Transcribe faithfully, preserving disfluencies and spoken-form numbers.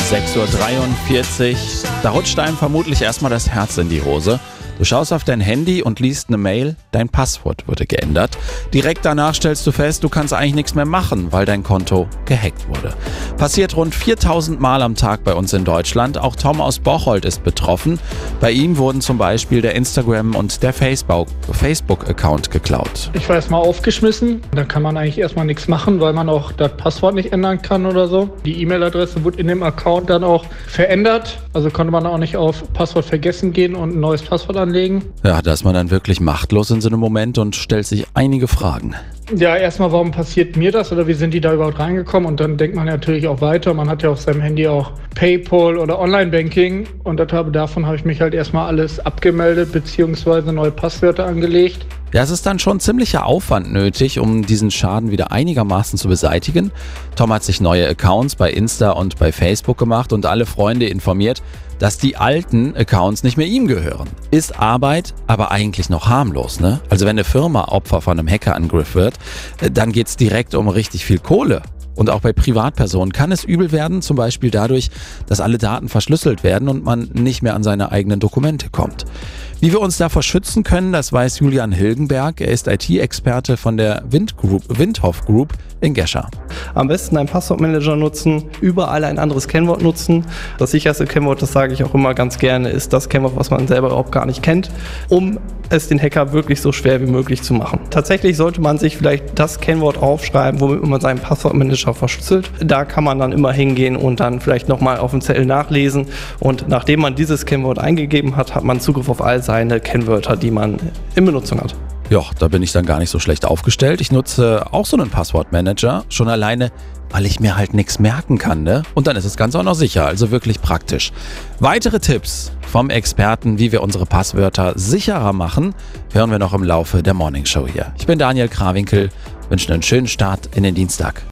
sechs Uhr dreiundvierzig. Da rutscht einem vermutlich erstmal das Herz in die Hose. Du schaust auf dein Handy und liest eine Mail, dein Passwort wurde geändert. Direkt danach stellst du fest, du kannst eigentlich nichts mehr machen, weil dein Konto gehackt wurde. Passiert rund viertausend Mal am Tag bei uns in Deutschland. Auch Tom aus Bocholt ist betroffen. Bei ihm wurden zum Beispiel der Instagram- und der Facebook-Account geklaut. Ich war erstmal aufgeschmissen. Da kann man eigentlich erstmal nichts machen, weil man auch das Passwort nicht ändern kann oder so. Die E-Mail-Adresse wurde in dem Account dann auch verändert. Also konnte man auch nicht auf Passwort vergessen gehen und ein neues Passwort anlegen. Ja, da ist man dann wirklich machtlos in so einem Moment und stellt sich einige Fragen. Ja, erstmal, warum passiert mir das oder wie sind die da überhaupt reingekommen? Und dann denkt man natürlich auch weiter. Man hat ja auf seinem Handy auch PayPal oder Online-Banking und davon habe ich mich halt erstmal alles abgemeldet bzw. neue Passwörter angelegt. Ja, es ist dann schon ziemlicher Aufwand nötig, um diesen Schaden wieder einigermaßen zu beseitigen. Tom hat sich neue Accounts bei Insta und bei Facebook gemacht und alle Freunde informiert, dass die alten Accounts nicht mehr ihm gehören. Ist Arbeit, aber eigentlich noch harmlos, ne? Also wenn eine Firma Opfer von einem Hackerangriff wird, dann geht's direkt um richtig viel Kohle. Und auch bei Privatpersonen kann es übel werden, zum Beispiel dadurch, dass alle Daten verschlüsselt werden und man nicht mehr an seine eigenen Dokumente kommt. Wie wir uns davor schützen können, das weiß Julian Hilgenberg. Er ist I T-Experte von der Wind Group, Windhoff Group in Gescher. Am besten einen Passwortmanager nutzen, überall ein anderes Kennwort nutzen. Das sicherste Kennwort, das sage ich auch immer ganz gerne, ist das Kennwort, was man selber überhaupt gar nicht kennt, um es den Hacker wirklich so schwer wie möglich zu machen. Tatsächlich sollte man sich vielleicht das Kennwort aufschreiben, womit man seinen Passwortmanager verschlüsselt. Da kann man dann immer hingehen und dann vielleicht nochmal auf dem Zettel nachlesen. Und nachdem man dieses Kennwort eingegeben hat, hat man Zugriff auf all seine Kennwörter, die man in Benutzung hat. Ja, da bin ich dann gar nicht so schlecht aufgestellt. Ich nutze auch so einen Passwortmanager, schon alleine, weil ich mir halt nichts merken kann, ne? Und dann ist das Ganze auch noch sicher, also wirklich praktisch. Weitere Tipps vom Experten, wie wir unsere Passwörter sicherer machen, hören wir noch im Laufe der Morning Show hier. Ich bin Daniel Krawinkel, wünsche einen schönen Start in den Dienstag.